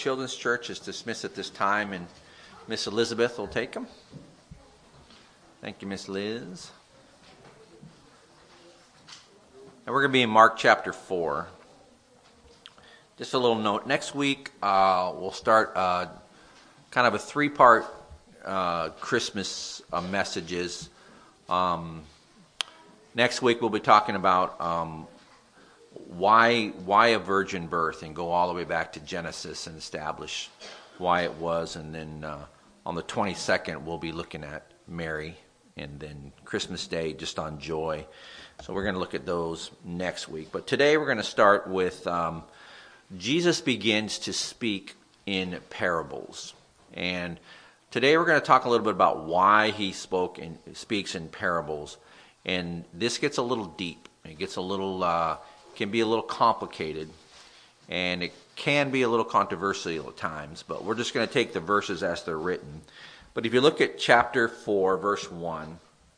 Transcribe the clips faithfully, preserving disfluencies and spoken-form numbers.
Children's Church is dismissed at this time, and Miss Elizabeth will take them. Thank you, Miss Liz. And we're going to be in Mark chapter four. Just a little note. Next week, uh, we'll start uh, kind of a three-part uh, Christmas uh, messages. Um, next week, we'll be talking about um, why why a virgin birth, and go all the way back to Genesis and establish why it was. And then uh, on the twenty-second, we'll be looking at Mary, and then Christmas Day just on joy. So we're going to look at those next week. But today we're going to start with um, Jesus begins to speak in parables. And today we're going to talk a little bit about why he spoke and speaks in parables. And this gets a little deep. It gets a little, uh, can be a little complicated. And it can be a little controversial at times. But we're just going to take the verses as they're written. But if you look at chapter four, verse one,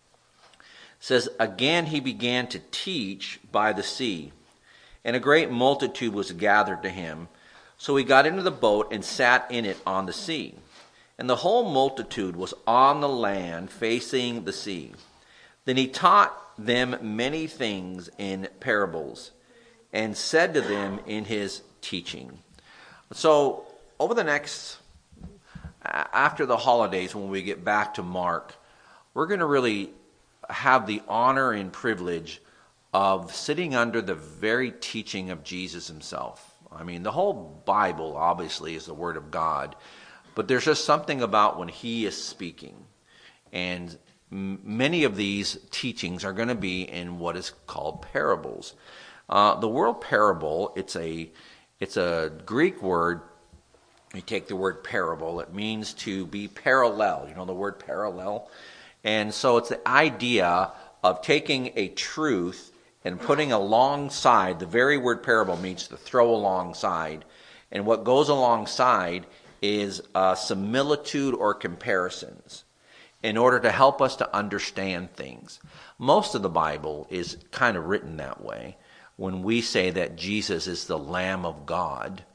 it says, "Again he began to teach by the sea, and a great multitude was gathered to him. So he got into the boat and sat in it on the sea. And the whole multitude was on the land facing the sea. Then he taught them many things in parables, and said to them in his teaching." So over the next, after the holidays, when we get back to Mark, we're going to really have the honor and privilege of sitting under the very teaching of Jesus himself. I mean, the whole Bible obviously is the Word of God, but there's just something about when he is speaking. And m- many of these teachings are going to be in what is called parables. Uh, the word parable, it's a it's a Greek word. You take the word parable, it means to be parallel. You know the word parallel? And so it's the idea of taking a truth and putting alongside. The very word parable means to throw alongside. And what goes alongside is uh, similitude or comparisons in order to help us to understand things. Most of the Bible is kind of written that way. When we say that Jesus is the Lamb of God,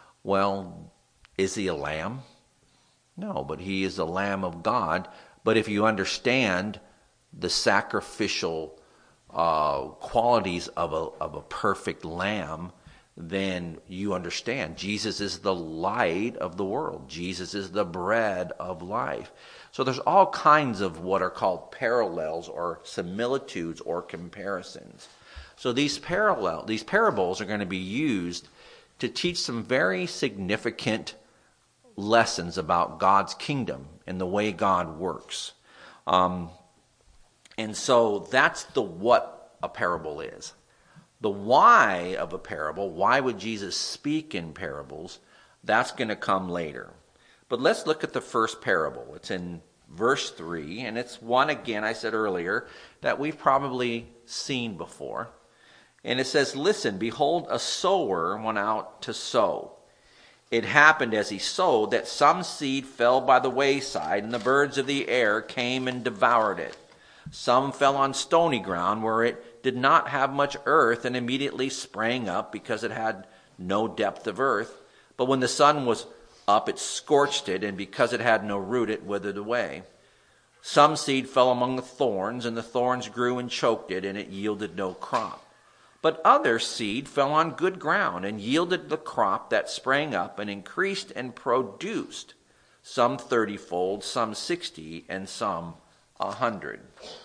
well, is he a lamb? No, but he is the Lamb of God. But if you understand the sacrificial uh, qualities of a, of a perfect lamb, then you understand Jesus is the light of the world. Jesus is the bread of life. So there's all kinds of what are called parallels or similitudes or comparisons. So these parallel, these parables are going to be used to teach some very significant lessons about God's kingdom and the way God works. Um, and so that's the what a parable is. The why of a parable, why would Jesus speak in parables, that's going to come later. But let's look at the first parable. It's in verse three, and it's one, again, I said earlier, that we've probably seen before. And it says, "Listen, behold, a sower went out to sow. It happened as he sowed that some seed fell by the wayside, and the birds of the air came and devoured it. Some fell on stony ground where it did not have much earth, and immediately sprang up because it had no depth of earth. But when the sun was up, it scorched it, and because it had no root, it withered away. Some seed fell among the thorns, and the thorns grew and choked it, and it yielded no crop. But other seed fell on good ground and yielded the crop that sprang up and increased and produced, some thirty-fold, some sixty, and some a hundred."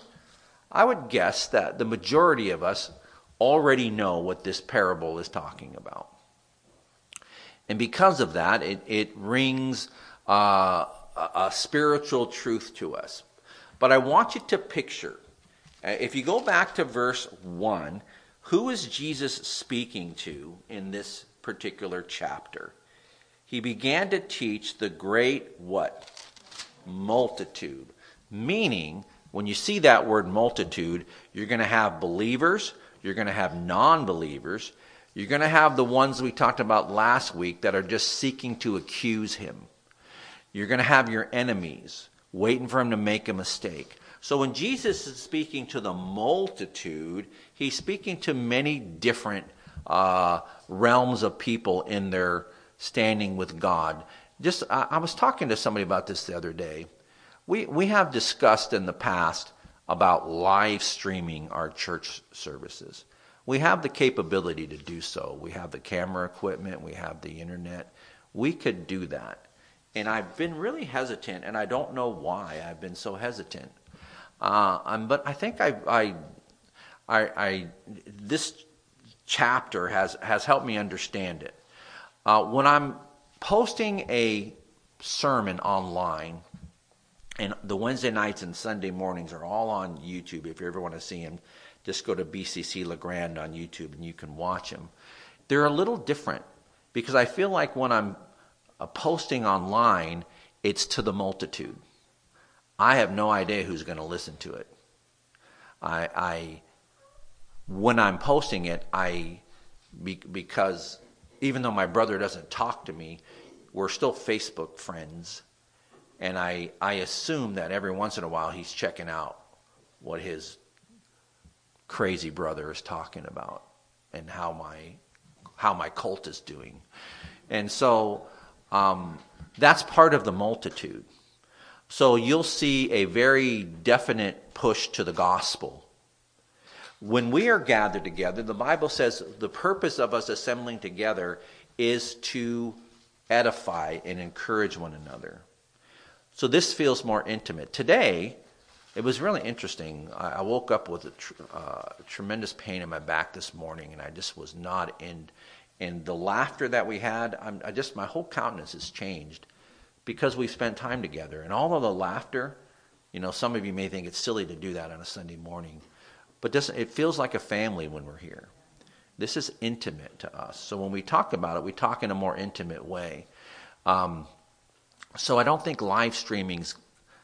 I would guess that the majority of us already know what this parable is talking about. And because of that, it, it rings uh, a, a spiritual truth to us. But I want you to picture, if you go back to verse one, who is Jesus speaking to in this particular chapter? He began to teach the great what? Multitude. Meaning, when you see that word multitude, you're going to have believers, you're going to have non-believers, you're going to have the ones we talked about last week that are just seeking to accuse him. You're going to have your enemies waiting for him to make a mistake. So when Jesus is speaking to the multitude, he's speaking to many different uh, realms of people in their standing with God. Just I, I was talking to somebody about this the other day. We we have discussed in the past about live streaming our church services. We have the capability to do so. We have the camera equipment. We have the internet. We could do that. And I've been really hesitant, and I don't know why I've been so hesitant. Uh, um, but I think I, I, I, I, this chapter has, has helped me understand it. Uh, when I'm posting a sermon online, and the Wednesday nights and Sunday mornings are all on YouTube. If you ever want to see them, just go to B C C LeGrand on YouTube and you can watch them. They're a little different because I feel like when I'm uh, posting online, it's to the multitude. I have no idea who's going to listen to it. I, I when I'm posting it, I be, because even though my brother doesn't talk to me, we're still Facebook friends. And I, I assume that every once in a while he's checking out what his crazy brother is talking about and how my how my cult is doing. And so um, that's part of the multitude. So you'll see a very definite push to the gospel. When we are gathered together, the Bible says the purpose of us assembling together is to edify and encourage one another. So this feels more intimate. Today, it was really interesting. I, I woke up with a tr- uh, tremendous pain in my back this morning, and I just was not in. And the laughter that we had, I'm, I just my whole countenance has changed because we spent time together. And all of the laughter, you know, some of you may think it's silly to do that on a Sunday morning, but this, it feels like a family when we're here. This is intimate to us. So when we talk about it, we talk in a more intimate way. Um, So I don't think live streaming's,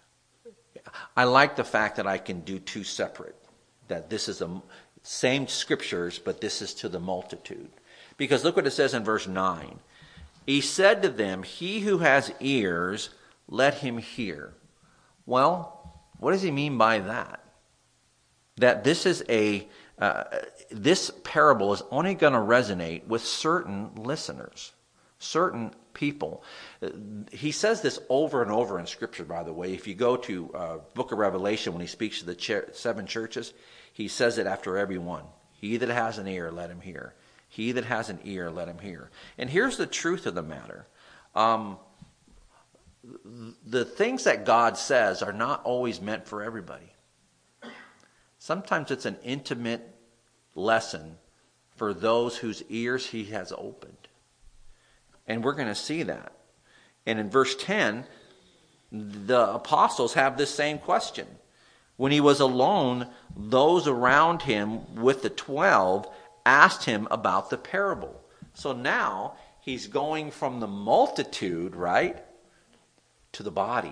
I like the fact that I can do two separate, that this is the same scriptures, but this is to the multitude. Because look what it says in verse nine. He said to them, he who has ears, let him hear. Well, what does he mean by that? That this is a, uh, this parable is only going to resonate with certain listeners, certain people. He says this over and over in Scripture, by the way. If you go to uh, Book of Revelation, when he speaks to the ch- seven churches, he says it after every one. He that has an ear, let him hear. He that has an ear, let him hear. And here's the truth of the matter. Um, the things that God says are not always meant for everybody. Sometimes it's an intimate lesson for those whose ears he has opened. And we're going to see that. And in verse ten, the apostles have this same question. When he was alone, those around him with the twelve asked him about the parable. So now he's going from the multitude, right, to the body,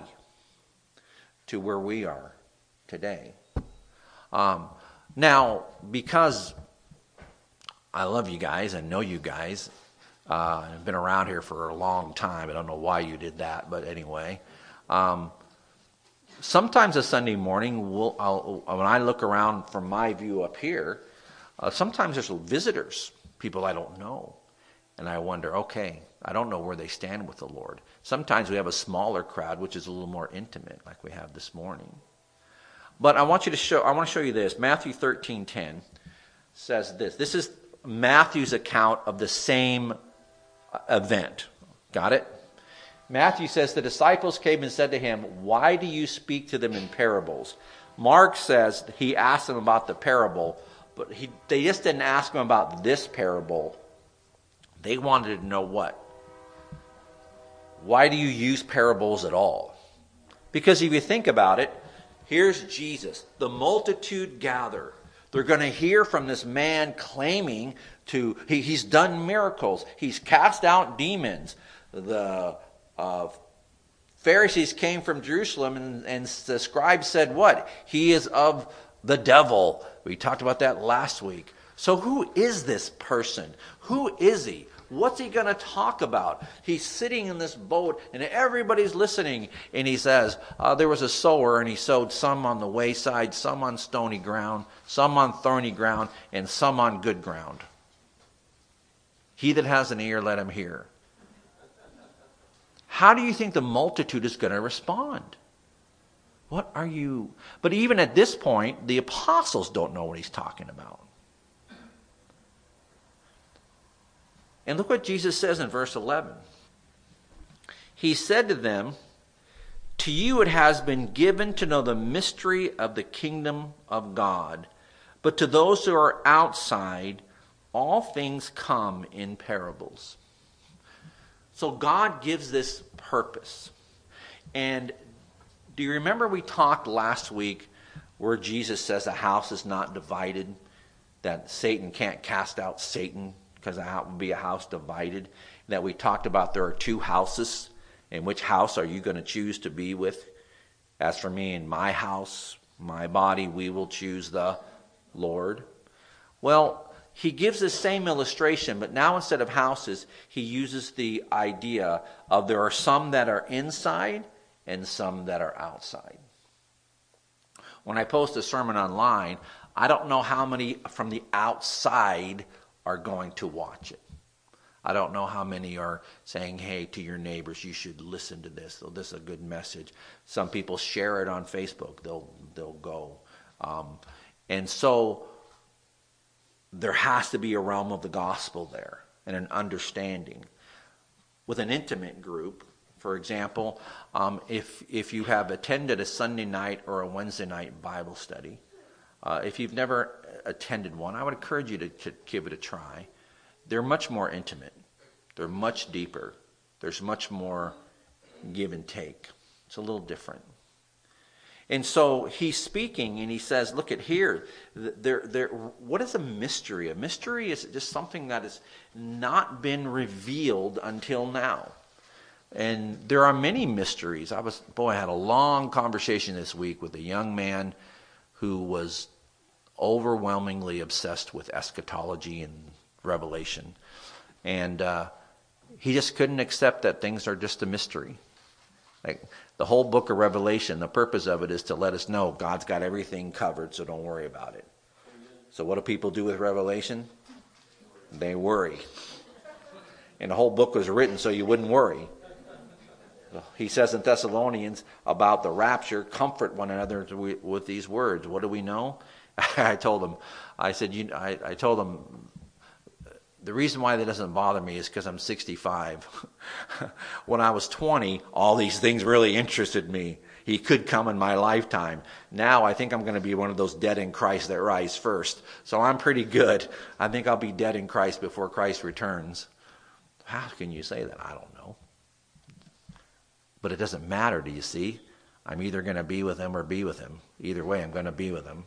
to where we are today. Um, now, because I love you guys and know you guys, Uh, I've been around here for a long time. I don't know why you did that, but anyway. Um, sometimes a Sunday morning, we'll, I'll, when I look around from my view up here, uh, sometimes there's visitors, people I don't know. And I wonder, okay, I don't know where they stand with the Lord. Sometimes we have a smaller crowd, which is a little more intimate, like we have this morning. But I want you to show, I want to show you this. Matthew thirteen ten says this. This is Matthew's account of the same event. Got it? Matthew says the disciples came and said to him, why do you speak to them in parables? Mark says he asked them about the parable, but he, they just didn't ask him about this parable. They wanted to know what? Why do you use parables at all? Because if you think about it, here's Jesus. The multitude gather. They're going to hear from this man claiming to, he, he's done miracles. He's cast out demons. The uh, Pharisees came from Jerusalem and, and the scribes said what? He is of the devil. We talked about that last week. So who is this person? Who is he? What's he going to talk about? He's sitting in this boat and everybody's listening. And he says, uh, there was a sower and he sowed some on the wayside, some on stony ground, some on thorny ground, and some on good ground. He that has an ear, let him hear. how do you think the multitude is going to respond? What are you? But even at this point, the apostles don't know what he's talking about. And look what Jesus says in verse eleven. He said to them, to you it has been given to know the mystery of the kingdom of God, but to those who are outside, all things come in parables. So God gives this purpose. And do you remember we talked last week where Jesus says a house is not divided, that Satan can't cast out Satan because it would be a house divided, that we talked about there are two houses, and which house are you going to choose to be with? As for me and my house, my body, we will choose the Lord. Well, he gives the same illustration, but now instead of houses, he uses the idea of there are some that are inside and some that are outside. When I post a sermon online, I don't know how many from the outside are going to watch it. I don't know how many are saying, hey, to your neighbors, you should listen to this. This is a good message. Some people share it on Facebook. They'll, they'll go. Um, and so there has to be a realm of the gospel there and an understanding. With an intimate group, for example, um, if if you have attended a Sunday night or a Wednesday night Bible study, uh, if you've never attended one, I would encourage you to, to give it a try. They're much more intimate. They're much deeper. There's much more give and take. It's a little different. And so he's speaking and he says, look at here. There, there, what is a mystery? A mystery is just something that has not been revealed until now. And there are many mysteries. I was, boy, I had a long conversation this week with a young man who was overwhelmingly obsessed with eschatology and Revelation. And uh, he just couldn't accept that things are just a mystery. Like the whole book of Revelation, the purpose of it is to let us know God's got everything covered, so don't worry about it. So what do people do with Revelation? They worry. And the whole book was written so you wouldn't worry. He says in Thessalonians about the rapture, comfort one another with these words. What do we know? I told him, I said, you, I, I told him, the reason why that doesn't bother me is because I'm sixty-five. When I was twenty, all these things really interested me. He could come in my lifetime. Now I think I'm going to be one of those dead in Christ that rise first. So I'm pretty good. I think I'll be dead in Christ before Christ returns. How can you say that? I don't know. But it doesn't matter, do you see? I'm either going to be with him or be with him. Either way, I'm going to be with him.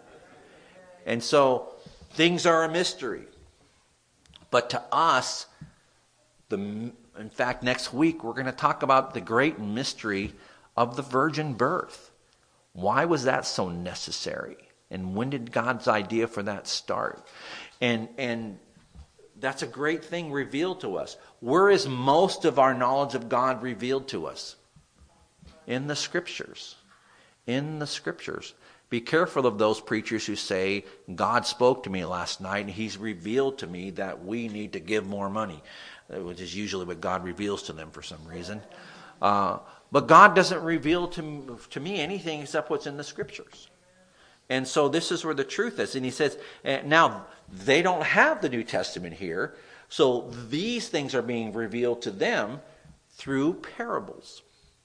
And so things are a mystery. But to us, the in fact, next week we're going to talk about the great mystery of the virgin birth. Why was that so necessary? And when did God's idea for that start? And and that's a great thing revealed to us. Where is most of our knowledge of God revealed to us? In the Scriptures. In the Scriptures. Be careful of those preachers who say, God spoke to me last night and he's revealed to me that we need to give more money, which is usually what God reveals to them for some reason. Uh, but God doesn't reveal to, to me anything except what's in the Scriptures. And so this is where the truth is. And he says, now they don't have the New Testament here, so these things are being revealed to them through parables.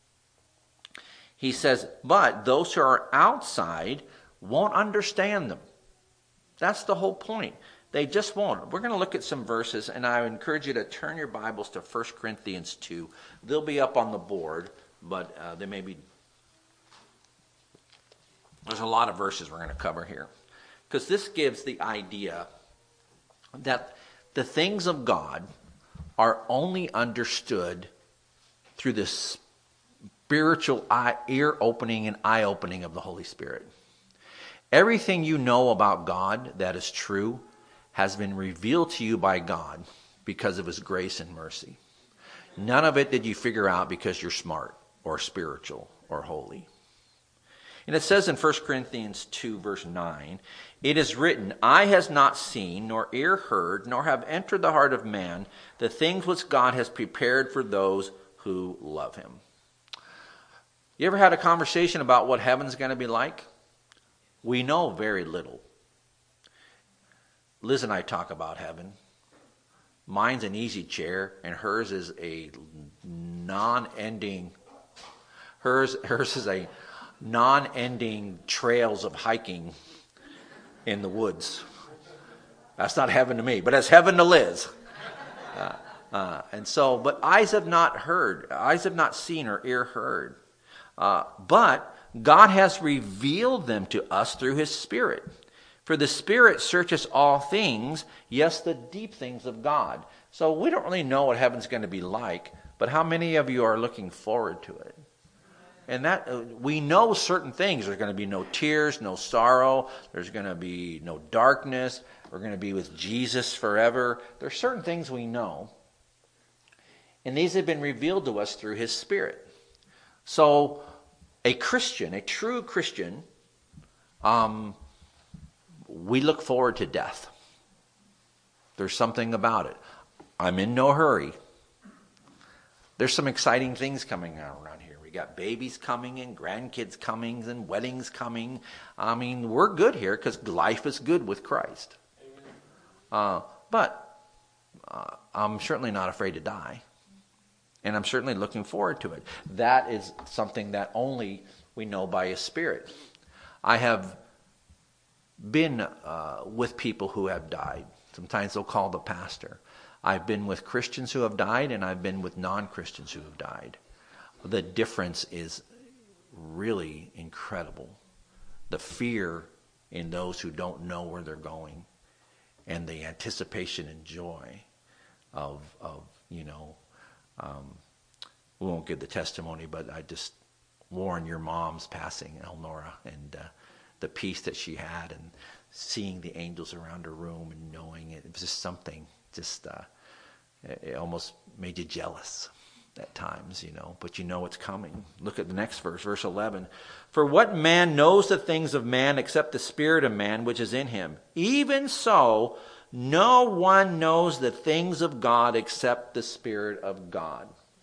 He says, but those who are outside won't understand them. That's the whole point. They just won't. We're going to look at some verses, and I encourage you to turn your Bibles to First Corinthians two. They'll be up on the board, but uh, they may be... There's a lot of verses we're going to cover here. Because this gives the idea that the things of God are only understood through this spiritual eye, ear opening and eye opening of the Holy Spirit. Everything you know about God that is true has been revealed to you by God because of his grace and mercy. None of it did you figure out because you're smart or spiritual or holy. And it says in First Corinthians two, verse nine, it is written, eye has not seen, nor ear heard, nor have entered the heart of man, the things which God has prepared for those who love him. You ever had a conversation about what heaven's going to be like? We know very little. Liz and I talk about heaven. Mine's an easy chair, and hers is a non-ending, hers, hers is a non-ending trails of hiking in the woods. That's not heaven to me, but it's heaven to Liz. Uh, uh, and so, but eyes have not heard, eyes have not seen or ear heard. Uh, but God has revealed them to us through his Spirit. For the Spirit searches all things, yes, the deep things of God. So we don't really know what heaven's going to be like, but how many of you are looking forward to it? And that uh, we know certain things. There's going to be no tears, no sorrow. There's going to be no darkness. We're going to be with Jesus forever. There's certain things we know. And these have been revealed to us through his Spirit. So a Christian, a true Christian, um, we look forward to death. There's something about it. I'm in no hurry. There's some exciting things coming around here. We got babies coming and grandkids coming and weddings coming. I mean, we're good here because life is good with Christ. Uh, but uh, I'm certainly not afraid to die. And I'm certainly looking forward to it. That is something that only we know by his Spirit. I have been uh, with people who have died. Sometimes they'll call the pastor. I've been with Christians who have died, and I've been with non-Christians who have died. The difference is really incredible. The fear in those who don't know where they're going, and the anticipation and joy of, of you know, um, we won't give the testimony, but I just warn your mom's passing, Elnora, and uh, the peace that she had, and seeing the angels around her room and knowing it. It was just something, just uh, it almost made you jealous at times, you know, but you know it's coming. Look at the next verse, verse eleven. For what man knows the things of man except the spirit of man which is in him? Even so, no one knows the things of God except the Spirit of God.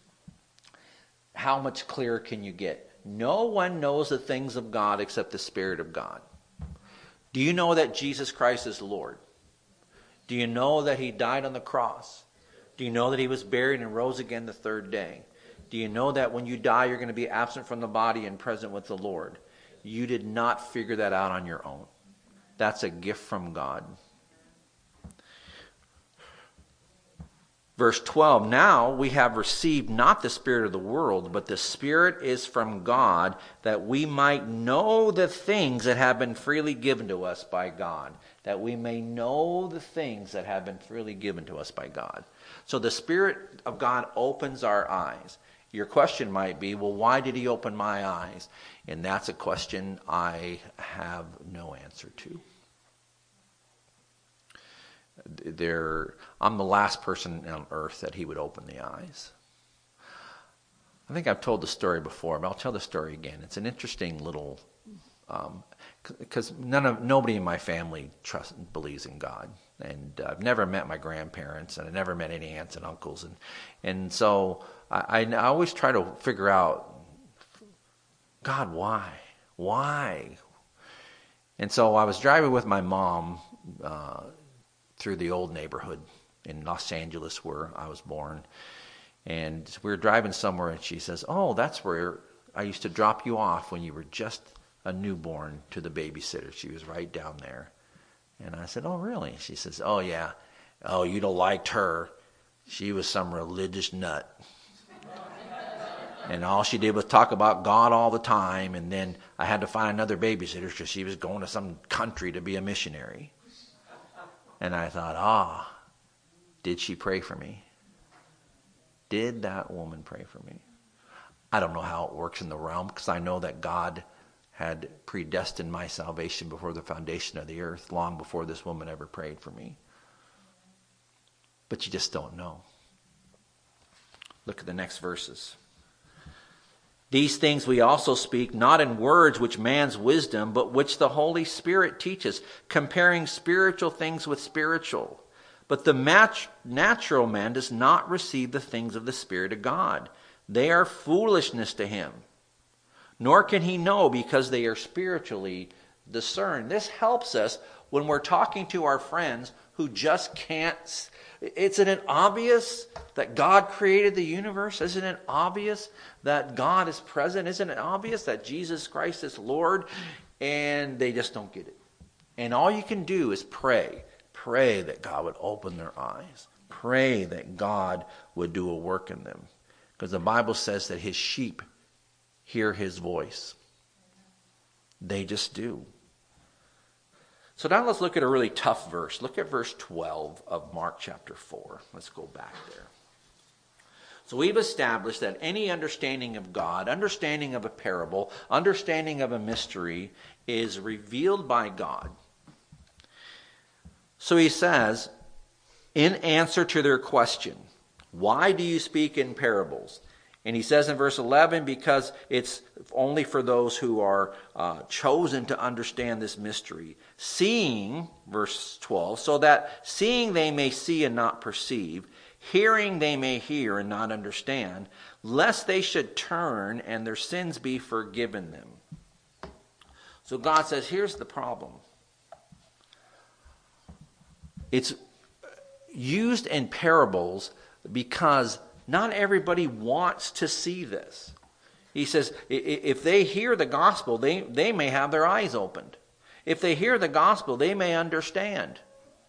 How much clearer can you get? No one knows the things of God except the Spirit of God. Do you know that Jesus Christ is Lord? Do you know that he died on the cross? Do you know that he was buried and rose again the third day? Do you know that when you die, you're going to be absent from the body and present with the Lord? You did not figure that out on your own. That's a gift from God. Verse twelve, now we have received not the spirit of the world, but the Spirit is from God, that we might know the things that have been freely given to us by God. That we may know the things that have been freely given to us by God. So the Spirit of God opens our eyes. Your question might be, well, why did he open my eyes? And that's a question I have no answer to. There, I'm the last person on earth that he would open the eyes. I think I've told the story before, but I'll tell the story again. It's an interesting little, because um, none of nobody in my family trust believes in God, and uh, I've never met my grandparents, and I never met any aunts and uncles, and and so I, I always try to figure out, God, why, why? And so I was driving with my mom Uh, through the old neighborhood in Los Angeles where I was born. And we were driving somewhere, and she says, oh, that's where I used to drop you off when you were just a newborn to the babysitter. She was right down there. And I said, oh, really? She says, oh, yeah. Oh, you'd have liked her. She was some religious nut. And all she did was talk about God all the time. And then I had to find another babysitter because she was going to some country to be a missionary. And I thought, ah, did she pray for me? Did that woman pray for me? I don't know how it works in the realm, because I know that God had predestined my salvation before the foundation of the earth, long before this woman ever prayed for me. But you just don't know. Look at the next verses. These things we also speak, not in words which man's wisdom, but which the Holy Spirit teaches, comparing spiritual things with spiritual. But the mat- natural man does not receive the things of the Spirit of God, They are foolishness to him. Nor can he know because they are spiritually discerned. This helps us when we're talking to our friends who just can't. Isn't it obvious that God created the universe? Isn't it obvious that God is present? Isn't it obvious that Jesus Christ is Lord? And they just don't get it. And all you can do is pray. Pray that God would open their eyes. Pray that God would do a work in them. Because the Bible says that his sheep hear his voice. They just do. So now let's look at a really tough verse. Look at verse twelve of Mark chapter four. Let's go back there. So we've established that any understanding of God, understanding of a parable, understanding of a mystery is revealed by God. So he says, in answer to their question, why do you speak in parables? And he says in verse eleven, because it's only for those who are uh, chosen to understand this mystery. Seeing, verse twelve, so that seeing they may see and not perceive, hearing they may hear and not understand, lest they should turn and their sins be forgiven them. So God says, here's the problem. It's used in parables because not everybody wants to see this. He says, if they hear the gospel, they, they may have their eyes opened. If they hear the gospel, they may understand.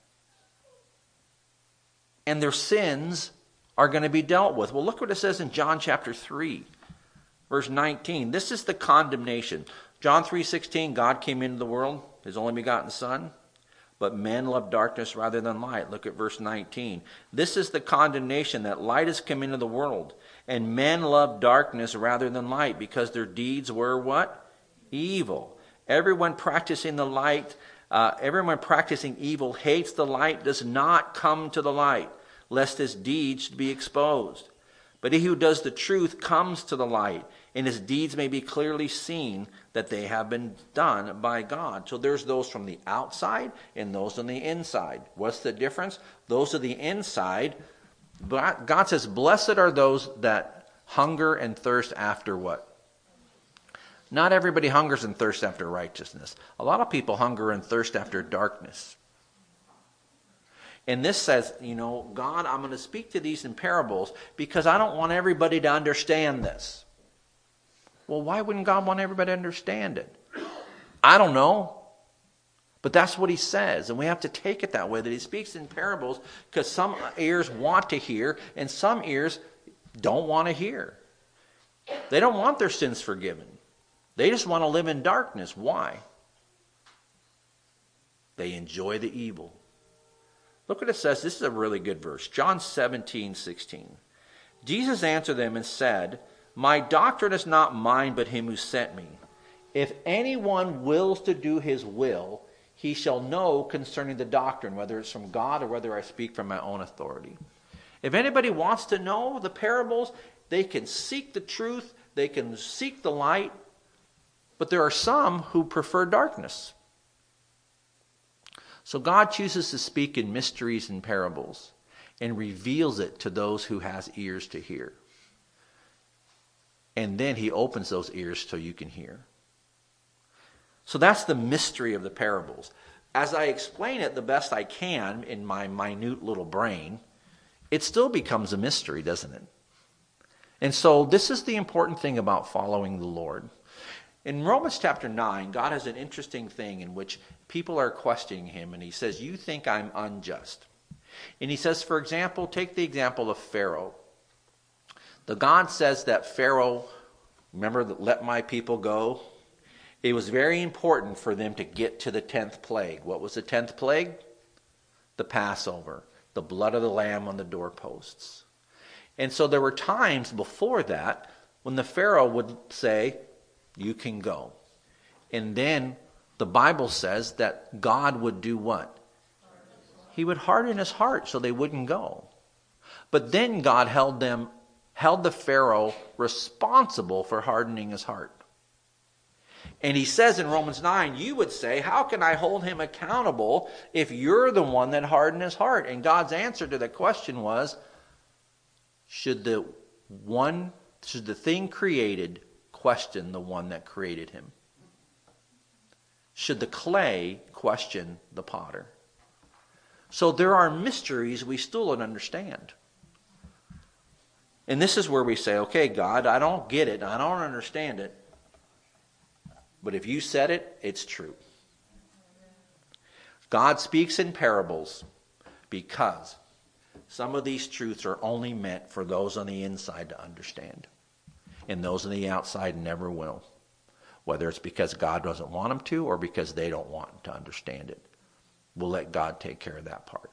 And their sins are going to be dealt with. Well, look what it says in John chapter three, verse nineteen. This is the condemnation. John three sixteen, God came into the world, his only begotten Son. But men love darkness rather than light. Look at verse nineteen. This is the condemnation, that light has come into the world, and men love darkness rather than light, because their deeds were what? Evil. Everyone practicing the light, uh, everyone practicing evil hates the light, does not come to the light, lest his deeds should be exposed. But he who does the truth comes to the light, and his deeds may be clearly seen that they have been done by God. So there's those from the outside and those on the inside. What's the difference? Those of the inside, God says, blessed are those that hunger and thirst after what? Not everybody hungers and thirsts after righteousness. A lot of people hunger and thirst after darkness. And this says, you know, God, I'm going to speak to these in parables because I don't want everybody to understand this. Well, why wouldn't God want everybody to understand it? I don't know. But that's what he says. And we have to take it that way, that he speaks in parables because some ears want to hear and some ears don't want to hear. They don't want their sins forgiven. They just want to live in darkness. Why? They enjoy the evil. Look what it says. This is a really good verse. John seventeen sixteen. Jesus answered them and said, my doctrine is not mine, but him who sent me. If anyone wills to do his will, he shall know concerning the doctrine, whether it's from God or whether I speak from my own authority. If anybody wants to know the parables, they can seek the truth, they can seek the light, but there are some who prefer darkness. So God chooses to speak in mysteries and parables and reveals it to those who has ears to hear. And then he opens those ears so you can hear. So that's the mystery of the parables. As I explain it the best I can in my minute little brain, it still becomes a mystery, doesn't it? And so this is the important thing about following the Lord. In Romans chapter nine, God has an interesting thing in which people are questioning him, and he says, you think I'm unjust. And he says, for example, take the example of Pharaoh. The God says that Pharaoh, remember, let my people go. It was very important for them to get to the tenth plague. What was the tenth plague? The Passover, the blood of the lamb on the doorposts. And so there were times before that when the Pharaoh would say, you can go. And then the Bible says that God would do what? He would harden his heart so they wouldn't go. But then God held them held the Pharaoh responsible for hardening his heart. And he says in Romans nine, you would say, how can I hold him accountable if you're the one that hardened his heart? And God's answer to the question was, should the one should the thing created question the one that created him? Should the clay question the potter? So there are mysteries we still don't understand. And this is where we say, okay, God, I don't get it. I don't understand it. But if you said it, it's true. God speaks in parables because some of these truths are only meant for those on the inside to understand. And those on the outside never will. Whether it's because God doesn't want them to or because they don't want to understand it. We'll let God take care of that part.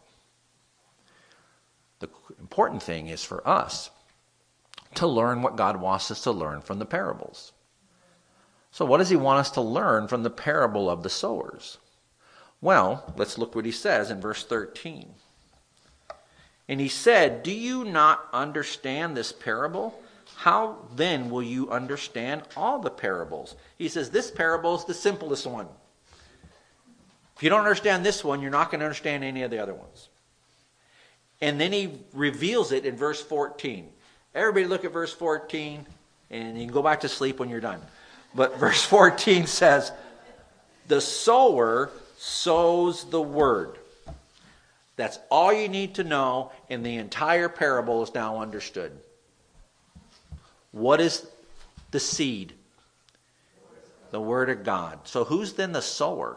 The important thing is for us to learn what God wants us to learn from the parables. So what does he want us to learn from the parable of the sowers? Well, let's look what he says in verse thirteen. And he said, do you not understand this parable? How then will you understand all the parables? He says this parable is the simplest one. If you don't understand this one, you're not going to understand any of the other ones. And then he reveals it in verse fourteen. Everybody look at verse fourteen, and you can go back to sleep when you're done. But verse fourteen says, the sower sows the word. That's all you need to know, and the entire parable is now understood. What is the seed? The word of God. So who's then the sower?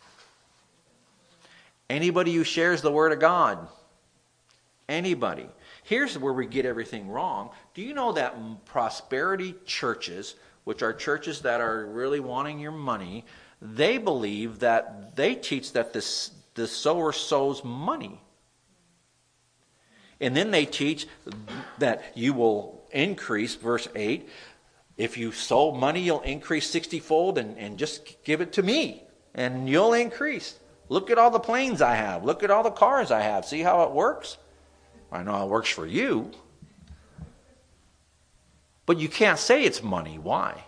Anybody who shares the word of God. Anybody. Here's where we get everything wrong. Do you know that prosperity churches, which are churches that are really wanting your money, they believe that they teach that this, the sower sows money. And then they teach that you will increase, verse eight, if you sow money, you'll increase sixty-fold, and, and just give it to me, and you'll increase. Look at all the planes I have. Look at all the cars I have. See how it works? I know how it works for you. But you can't say it's money. Why?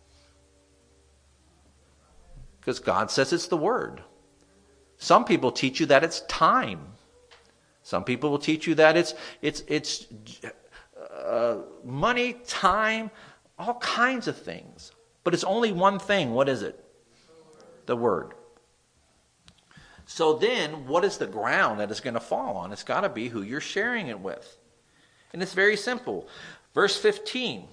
Because God says it's the word. Some people teach you that it's time. Some people will teach you that it's it's it's uh, money, time, all kinds of things. But it's only one thing. What is it? The word. So then, what is the ground that it's going to fall on? It's got to be who you're sharing it with. And it's very simple. Verse fifteen.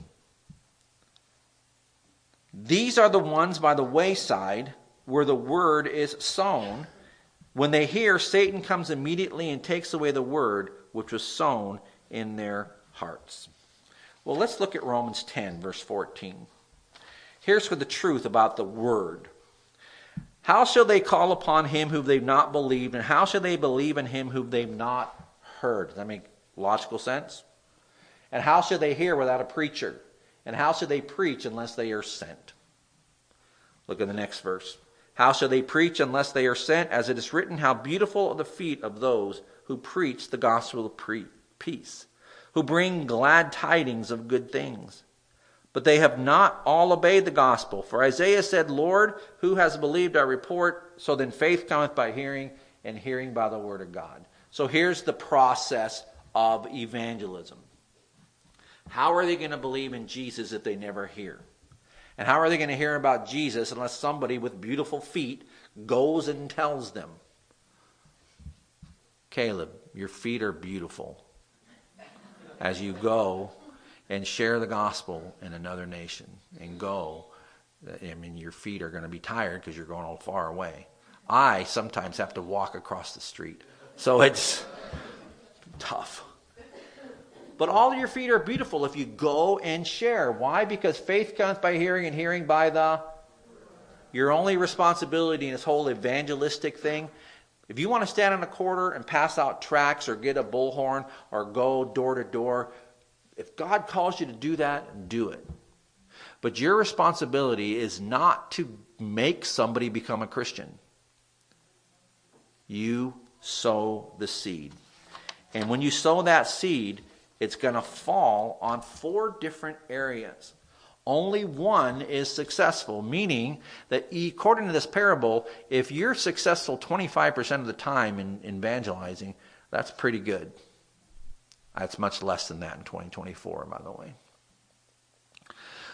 These are the ones by the wayside where the word is sown. When they hear, Satan comes immediately and takes away the word which was sown in their hearts. Well, let's look at Romans ten, verse fourteen. Here's for the truth about the word. How shall they call upon him whom they've not believed? And how shall they believe in him whom they've not heard? Does that make logical sense? And how shall they hear without a preacher? And how shall they preach unless they are sent? Look at the next verse. How shall they preach unless they are sent? As it is written, how beautiful are the feet of those who preach the gospel of peace, who bring glad tidings of good things. But they have not all obeyed the gospel. For Isaiah said, Lord, who has believed our report? So then faith cometh by hearing, and hearing by the word of God. So here's the process of evangelism. How are they going to believe in Jesus if they never hear? And how are they going to hear about Jesus unless somebody with beautiful feet goes and tells them? Caleb, your feet are beautiful. As you go and share the gospel in another nation and go, I mean, your feet are going to be tired because you're going all far away. I sometimes have to walk across the street. So it's tough. But all your feet are beautiful if you go and share. Why? Because faith comes by hearing, and hearing by the... Your only responsibility in this whole evangelistic thing, if you want to stand on a corner and pass out tracts or get a bullhorn or go door to door, if God calls you to do that, do it. But your responsibility is not to make somebody become a Christian. You sow the seed. And when you sow that seed, it's going to fall on four different areas. Only one is successful, meaning that according to this parable, if you're successful twenty-five percent of the time in evangelizing, that's pretty good. That's much less than that in twenty twenty-four, by the way.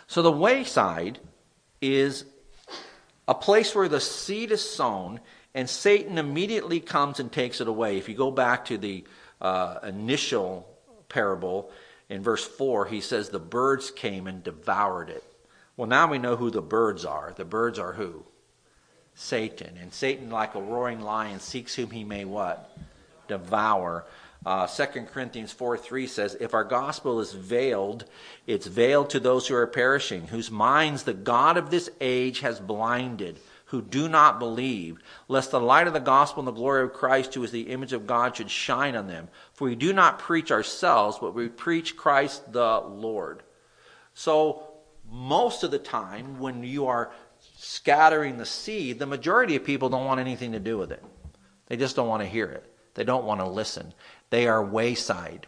So the wayside is a place where the seed is sown and Satan immediately comes and takes it away. If you go back to the uh, initial parable, in verse four, he says the birds came and devoured it. Well, now we know who the birds are. The birds are who? Satan. And Satan, like a roaring lion, seeks whom he may what? Devour. Uh, Second Corinthians four three says, if our gospel is veiled, it's veiled to those who are perishing, whose minds the God of this age has blinded, who do not believe, lest the light of the gospel and the glory of Christ, who is the image of God, should shine on them. For we do not preach ourselves, but we preach Christ the Lord. So most of the time when you are scattering the seed, the majority of people don't want anything to do with it. They just don't want to hear it. They don't want to listen. They are wayside.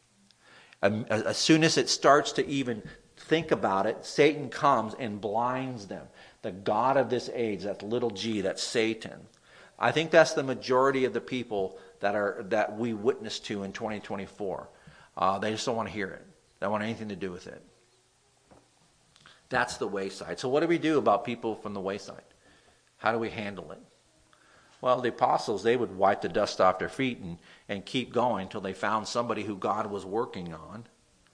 As soon as it starts to even think about it, Satan comes and blinds them. The God of this age, that little g, that's Satan. I think that's the majority of the people that are that we witness to in twenty twenty-four. Uh, they just don't want to hear it. They don't want anything to do with it. That's the wayside. So what do we do about people from the wayside? How do we handle it? Well, the apostles, they would wipe the dust off their feet and, and keep going until they found somebody who God was working on.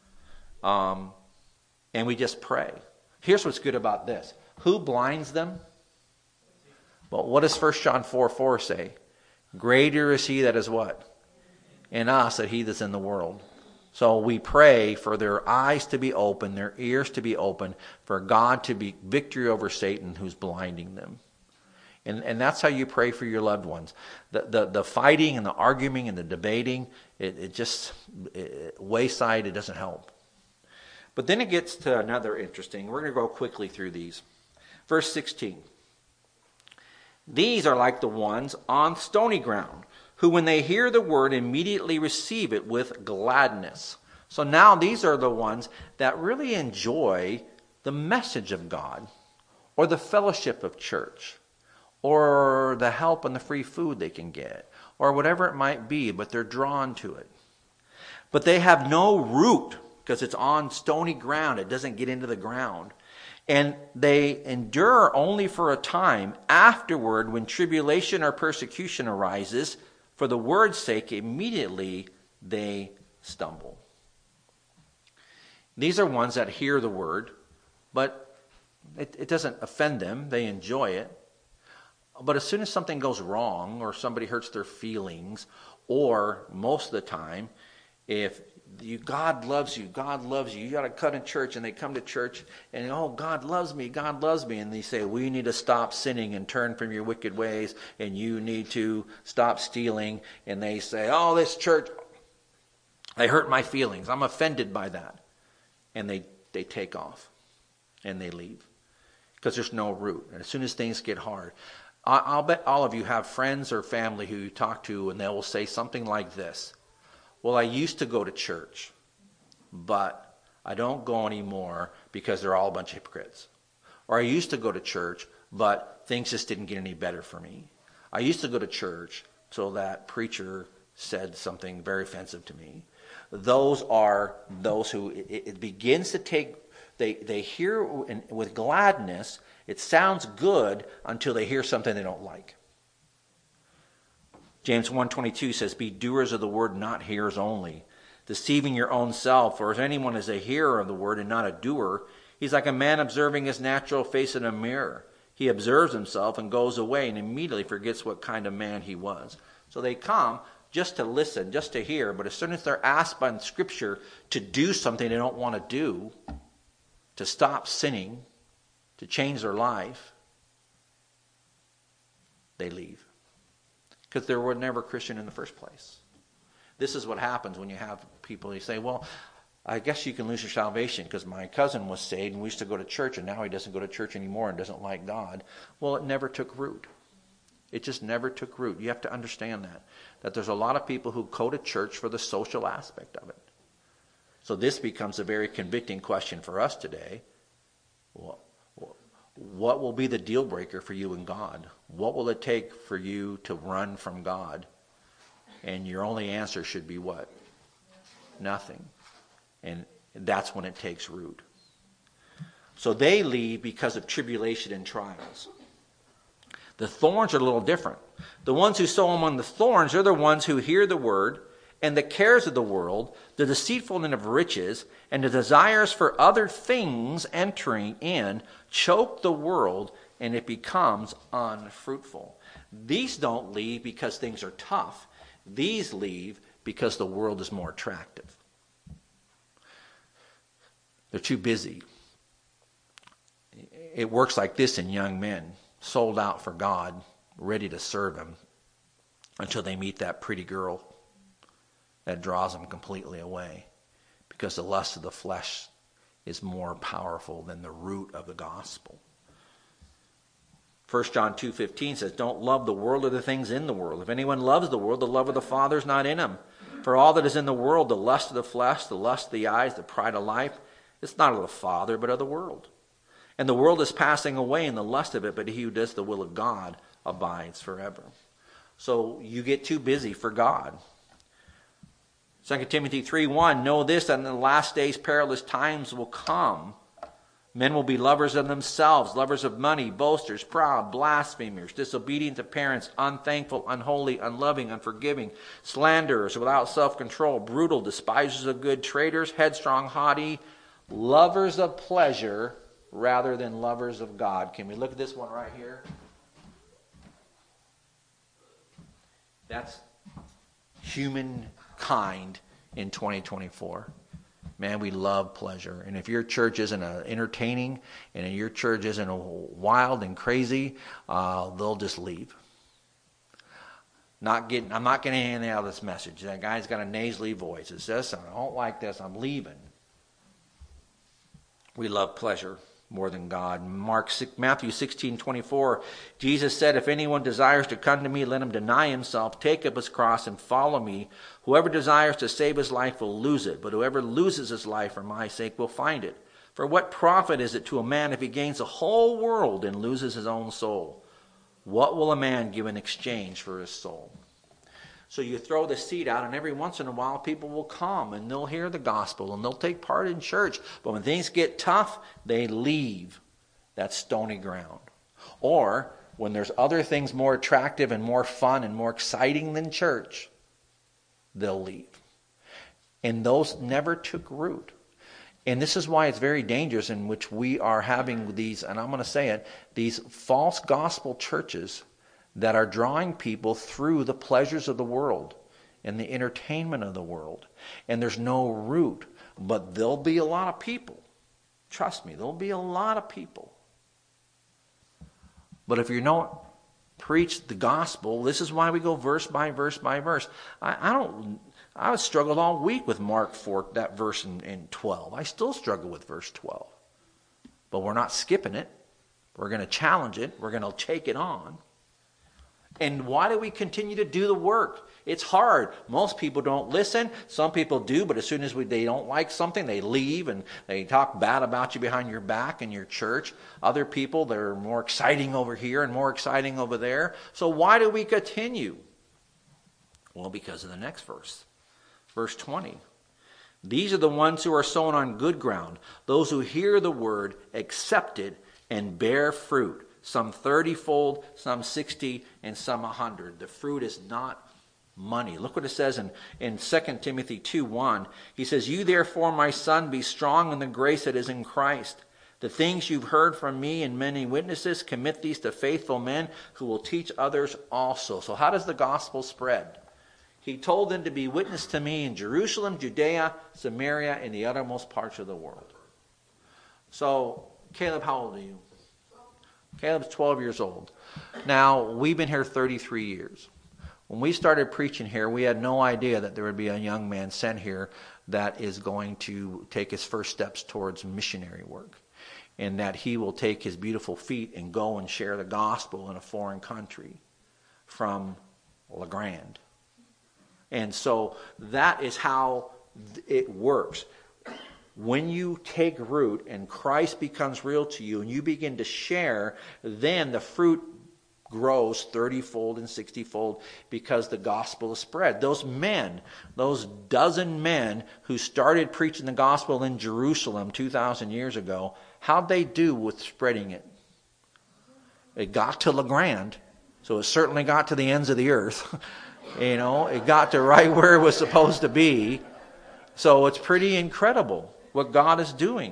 Um, and we just pray. Here's what's good about this. Who blinds them? Well, what does First John four four say? Greater is he that is what? In us than he that's in the world. So we pray for their eyes to be open, their ears to be open, for God to be victory over Satan who's blinding them. And, and that's how you pray for your loved ones. The the, the fighting and the arguing and the debating, it, it just, it, wayside, it doesn't help. But then it gets to another interesting. We're going to go quickly through these. Verse sixteen. These are like the ones on stony ground, who when they hear the word immediately receive it with gladness. So now these are the ones that really enjoy the message of God, or the fellowship of church, or the help and the free food they can get, or whatever it might be, but they're drawn to it. But they have no root, because it's on stony ground. It doesn't get into the ground. And they endure only for a time. Afterward, when tribulation or persecution arises, for the word's sake, immediately they stumble. These are ones that hear the word, but it, it doesn't offend them. They enjoy it. But as soon as something goes wrong, or somebody hurts their feelings, or most of the time, if you, God loves you, God loves you, you got to cut in church, and they come to church, and oh, God loves me, God loves me, and they say, we need to stop sinning and turn from your wicked ways, and you need to stop stealing, and they say, oh, this church, they hurt my feelings, I'm offended by that, and they, they take off, and they leave, because there's no root. And as soon as things get hard, I, I'll bet all of you have friends or family who you talk to, and they will say something like this: well, I used to go to church, but I don't go anymore because they're all a bunch of hypocrites. Or I used to go to church, but things just didn't get any better for me. I used to go to church so that preacher said something very offensive to me. Those are those who, it, it begins to take, they, they hear in, with gladness, it sounds good until they hear something they don't like. James one twenty-two says, be doers of the word, not hearers only, deceiving your own self. For if anyone is a hearer of the word and not a doer, he's like a man observing his natural face in a mirror. He observes himself and goes away and immediately forgets what kind of man he was. So they come just to listen, just to hear, but as soon as they're asked by Scripture to do something they don't want to do, to stop sinning, to change their life, they leave. Because they were never Christian in the first place. This is what happens when you have people, you say, well, I guess you can lose your salvation because my cousin was saved and we used to go to church and now he doesn't go to church anymore and doesn't like God. Well, it never took root. It just never took root. You have to understand that. That there's a lot of people who go to church for the social aspect of it. So this becomes a very convicting question for us today. Well, what will be the deal breaker for you and God? What will it take for you to run from God? And your only answer should be what? Nothing. And that's when it takes root. So they leave because of tribulation and trials. The thorns are a little different. The ones who sow among the thorns are the ones who hear the word, and the cares of the world, the deceitfulness of riches, and the desires for other things entering in choke the world, and it becomes unfruitful. These don't leave because things are tough. These leave because the world is more attractive. They're too busy. It works like this in young men, sold out for God, ready to serve him, until they meet that pretty girl that draws them completely away, because the lust of the flesh is more powerful than the root of the gospel. First John two fifteen says, don't love the world or the things in the world. If anyone loves the world, the love of the Father is not in him. For all that is in the world, the lust of the flesh, the lust of the eyes, the pride of life, it's not of the Father, but of the world. And the world is passing away in the lust of it, but he who does the will of God abides forever. So you get too busy for God. Second Timothy three one, know this, that in the last days perilous times will come. Men will be lovers of themselves, lovers of money, boasters, proud, blasphemers, disobedient to parents, unthankful, unholy, unloving, unforgiving, slanderers, without self-control, brutal, despisers of good, traitors, headstrong, haughty, lovers of pleasure rather than lovers of God. Can we look at this one right here? That's humankind in twenty twenty-four. Man, we love pleasure. And if your church isn't uh, entertaining and your church isn't wild and crazy, uh, they'll just leave. Not getting, I'm not getting anything out of this message. That guy's got a nasally voice. It says something. I don't like this. I'm leaving. We love pleasure more than God. Mark, Matthew sixteen twenty-four, Jesus said, if anyone desires to come to me, let him deny himself, take up his cross, and follow me. Whoever desires to save his life will lose it, but whoever loses his life for my sake will find it. For what profit is it to a man if he gains the whole world and loses his own soul? What will a man give in exchange for his soul? So you throw the seed out, and every once in a while people will come and they'll hear the gospel and they'll take part in church. But when things get tough, they leave that stony ground. Or when there's other things more attractive and more fun and more exciting than church, they'll leave. And those never took root. And this is why it's very dangerous, in which we are having these, and I'm going to say it, these false gospel churches that are drawing people through the pleasures of the world and the entertainment of the world. And there's no root. But there'll be a lot of people. Trust me, there'll be a lot of people. But if you don't preach the gospel, this is why we go verse by verse by verse. I, I don't... I struggled all week with Mark four, that verse in, in twelve. I still struggle with verse twelve. But we're not skipping it. We're going to challenge it. We're going to take it on. And why do we continue to do the work? It's hard. Most people don't listen. Some people do, but as soon as we, they don't like something, they leave and they talk bad about you behind your back in your church. Other people, they're more exciting over here and more exciting over there. So why do we continue? Well, because of the next verse. Verse twenty. These are the ones who are sown on good ground, those who hear the word, accept it, and bear fruit. Some thirty-fold, some sixty, and some a hundred. The fruit is not money. Look what it says in, in Second Timothy two one. He says, you therefore, my son, be strong in the grace that is in Christ. The things you've heard from me and many witnesses, commit these to faithful men who will teach others also. So how does the gospel spread? He told them to be witness to me in Jerusalem, Judea, Samaria, and the uttermost parts of the world. So, Caleb, how old are you? Caleb's twelve years old. Now, we've been here thirty-three years. When we started preaching here, we had no idea that there would be a young man sent here that is going to take his first steps towards missionary work. And that he will take his beautiful feet and go and share the gospel in a foreign country from La Grande. And so that is how it works. When you take root and Christ becomes real to you and you begin to share, then the fruit grows thirty-fold and sixty-fold because the gospel is spread. Those men, those dozen men who started preaching the gospel in Jerusalem two thousand years ago, how'd they do with spreading it? It got to La Grande, so it certainly got to the ends of the earth. You know, it got to right where it was supposed to be. So it's pretty incredible what God is doing.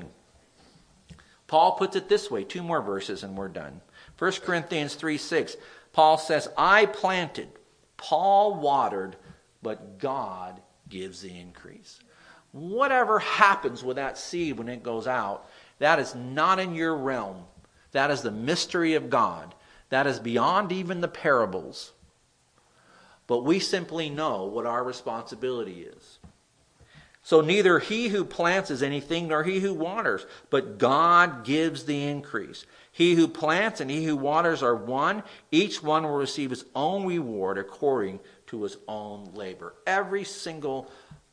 Paul puts it this way, two more verses and we're done. First Corinthians three six, Paul says, I planted, Paul watered, but God gives the increase. Whatever happens with that seed when it goes out, that is not in your realm. That is the mystery of God. That is beyond even the parables. But we simply know what our responsibility is. So neither he who plants is anything nor he who waters, but God gives the increase. He who plants and he who waters are one. Each one will receive his own reward according to his own labor. Every single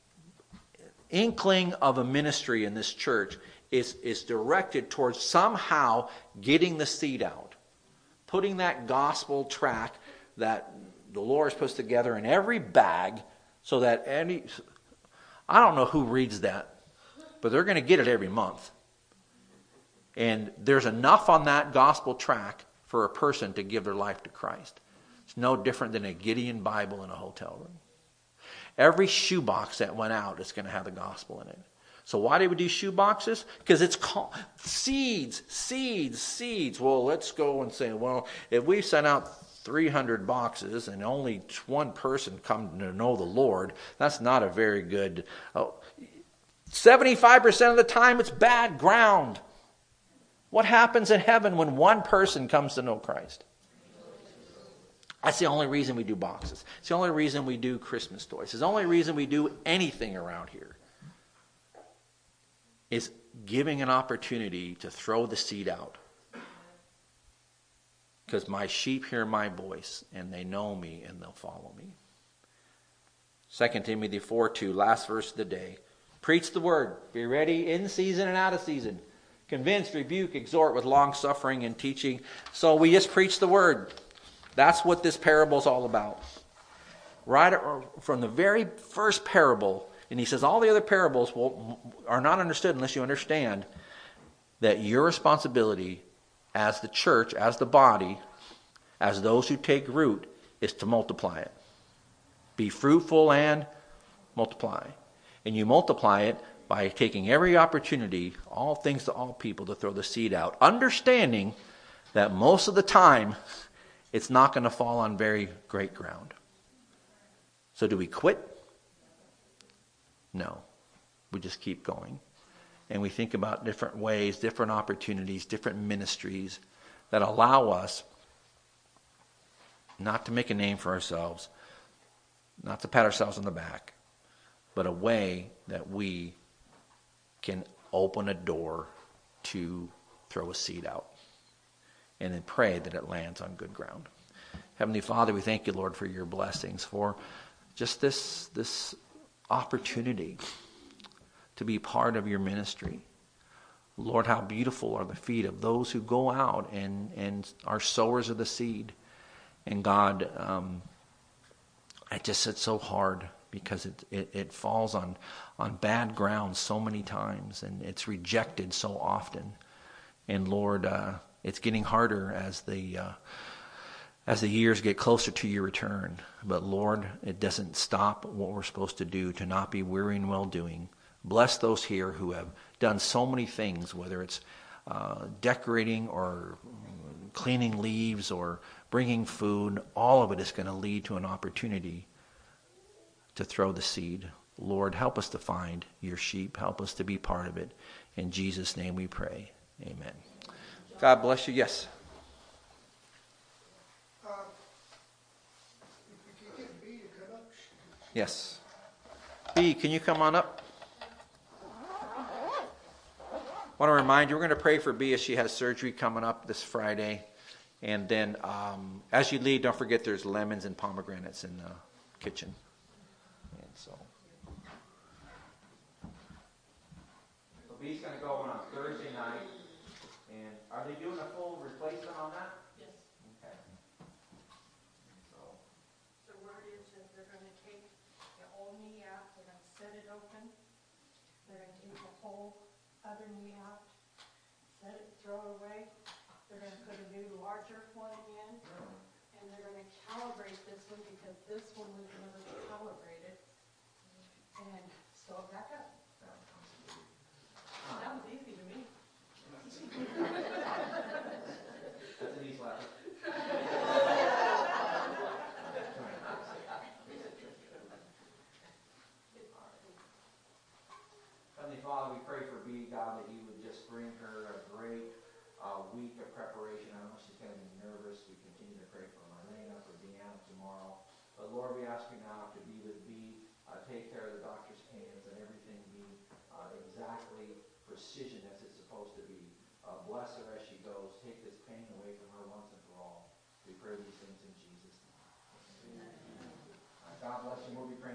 inkling of a ministry in this church is, is directed towards somehow getting the seed out. Putting that gospel tract that the Lord has put together in every bag so that any... I don't know who reads that, but they're going to get it every month. And there's enough on that gospel tract for a person to give their life to Christ. It's no different than a Gideon Bible in a hotel room. Every shoebox that went out is going to have the gospel in it. So why do we do shoe boxes? Because it's called seeds, seeds, seeds. Well, let's go and say, well, if we sent out three hundred boxes and only one person come to know the Lord, that's not a very good... Oh, seventy-five percent of the time it's bad ground. What happens in heaven when one person comes to know Christ? That's the only reason we do boxes. It's the only reason we do Christmas toys. It's the only reason we do anything around here. Is giving an opportunity to throw the seed out. Because my sheep hear my voice, and they know me, and they'll follow me. Second Timothy four two, last verse of the day. Preach the word. Be ready in season and out of season. Convince, rebuke, exhort with long suffering and teaching. So we just preach the word. That's what this parable is all about. Right from the very first parable, and he says all the other parables will, are not understood unless you understand that your responsibility as the church, as the body, as those who take root, is to multiply it. Be fruitful and multiply. And you multiply it by taking every opportunity, all things to all people, to throw the seed out. Understanding that most of the time, it's not going to fall on very great ground. So do we quit? No. We just keep going. And we think about different ways, different opportunities, different ministries that allow us not to make a name for ourselves, not to pat ourselves on the back, but a way that we can open a door to throw a seed out and then pray that it lands on good ground. Heavenly Father, we thank you, Lord, for your blessings, for just this, this opportunity to be part of your ministry. Lord, how beautiful are the feet of those who go out and, and are sowers of the seed. And God, um, it just it's so hard because it, it, it falls on, on bad ground so many times, and it's rejected so often. And Lord, uh, it's getting harder as the uh, as the years get closer to your return. But Lord, it doesn't stop what we're supposed to do, to not be weary in well-doing. Bless those here who have done so many things, whether it's uh, decorating or cleaning leaves or bringing food. All of it is going to lead to an opportunity to throw the seed. Lord, help us to find your sheep. Help us to be part of it. In Jesus' name we pray. Amen. God bless you. Yes. Uh, if you can get B to come up. Yes. B, can you come on up? I want to remind you, we're going to pray for B as she has surgery coming up this Friday. And then um, as you leave, don't forget there's lemons and pomegranates in the kitchen. And so, so B's going to go on Thursday night. And are they doing a full replacement on that? Yes. Okay. set it open. They're going to take the whole other knee out, set it, throw it away. They're going to put a new, larger one in, and they're going to calibrate this one because this one was never calibrated. And sew it back up. Sounds easy to me. That's an easy laugh. Heavenly Father, we pray for Bea, God, that you would just bring her a great uh, week of preparation. I know she's going to be nervous. We continue to pray for Marlena, for Deanna tomorrow. But Lord, we ask you now to be with Bea, uh, take care of the doctor's hands and everything be uh, exactly precision as it's supposed to be. Uh, bless her as she goes. Take this pain away from her once and for all. We pray these things in Jesus' name. Uh, God bless you. We'll be praying.